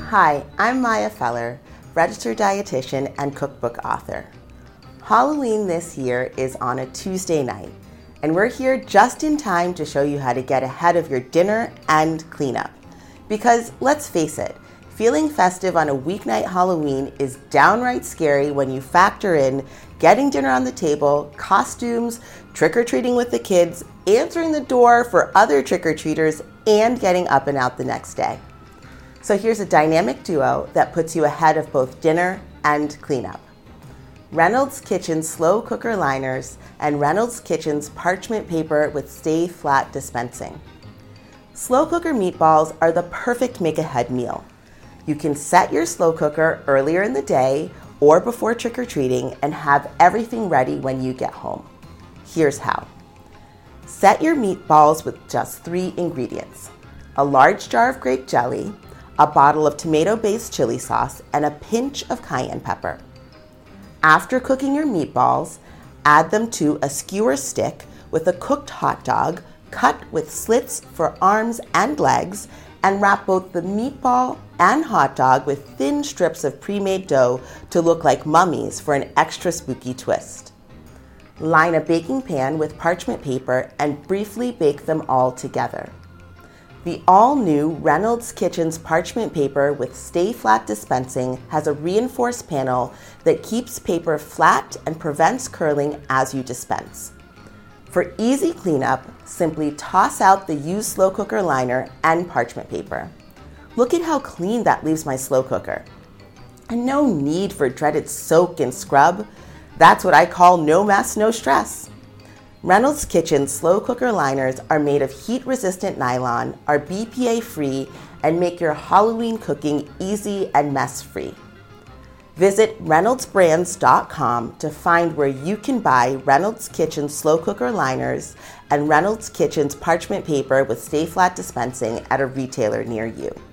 Hi, I'm Maya Feller, registered dietitian and cookbook author. Halloween this year is on a Tuesday night, and we're here just in time to show you how to get ahead of your dinner and cleanup. Because let's face it, feeling festive on a weeknight Halloween is downright scary when you factor in getting dinner on the table, costumes, trick-or-treating with the kids, answering the door for other trick-or-treaters, and getting up and out the next day. So here's a dynamic duo that puts you ahead of both dinner and cleanup. Reynolds Kitchen slow cooker liners and Reynolds Kitchen's parchment paper with stay flat dispensing. Slow cooker meatballs are the perfect make-ahead meal. You can set your slow cooker earlier in the day or before trick-or-treating and have everything ready when you get home. Here's how. Set your meatballs with just 3 ingredients: a large jar of grape jelly, a bottle of tomato-based chili sauce, and a pinch of cayenne pepper. After cooking your meatballs, add them to a skewer stick with a cooked hot dog cut with slits for arms and legs, and wrap both the meatball and hot dog with thin strips of pre-made dough to look like mummies for an extra spooky twist. Line a baking pan with parchment paper and briefly bake them all together. The all-new Reynolds Kitchen's parchment paper with stay flat dispensing has a reinforced panel that keeps paper flat and prevents curling as you dispense. For easy cleanup, simply toss out the used slow cooker liner and parchment paper. Look at how clean that leaves my slow cooker. And no need for dreaded soak and scrub. That's what I call no mess, no stress. Reynolds Kitchen slow cooker liners are made of heat-resistant nylon, are BPA-free, and make your Halloween cooking easy and mess-free. Visit reynoldsbrands.com to find where you can buy Reynolds Kitchen slow cooker liners and Reynolds Kitchen's parchment paper with stay flat dispensing at a retailer near you.